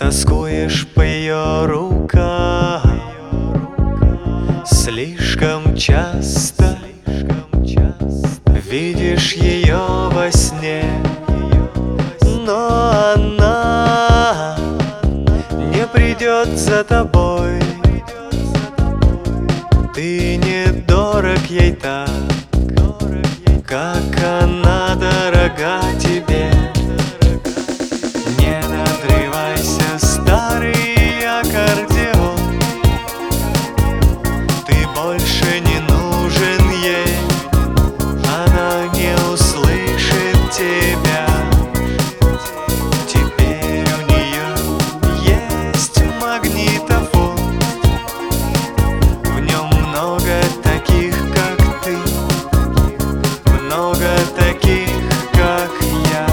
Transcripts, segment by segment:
Тоскуешь по ее рукам слишком часто, видишь ее во сне, но она не придет за тобой. Ты не дорог ей так, как она дорога тебе. Не надрывайся, старый аккордеон, ты больше не нужен ей, она не услышит тебя. Теперь у нее есть магнитофон, в нем много таких, как ты, много таких, как я.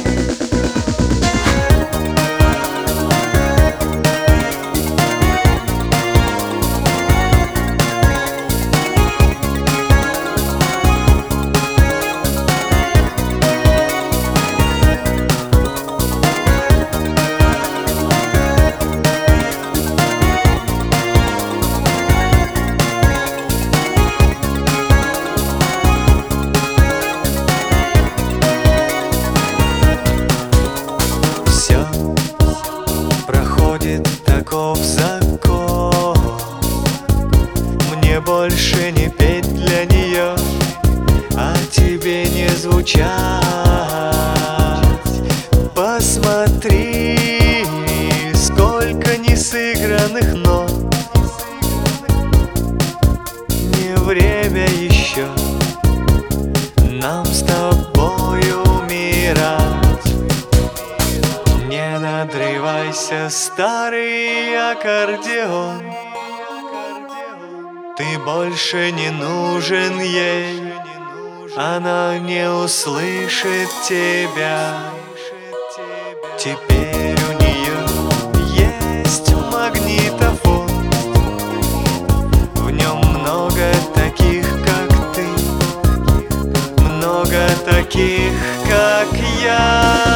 Таков закон, мне больше не петь для нее, а тебе не звучать. Посмотри, сколько несыгранных нот, не время еще нам с тобой умирать. Не надрывайся, старый аккордеон, ты больше не нужен ей, она не услышит тебя. Теперь у нее есть магнитофон, в нем много таких, как ты, много таких, как я.